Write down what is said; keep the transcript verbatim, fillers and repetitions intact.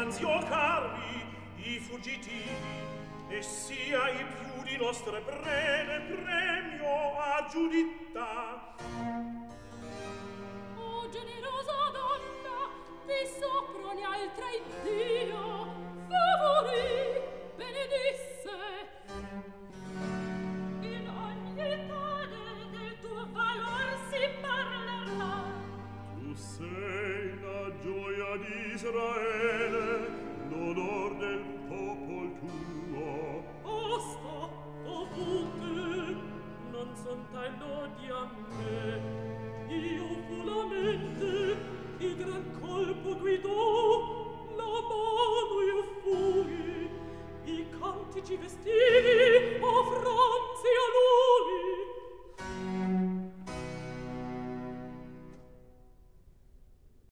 innanzi o carmi i fuggitivi, e sia i più di nostre prede premio a giudità. O generosa donna, di sopra ogni altra Iddio favorì, benedisse. In ogni etade del tuo valor si parlerà. Tu sei la gioia di Israele, l'onor del popol tuo. Osta, ovunque, non son tal lodi a me. Io fu la mente, i gran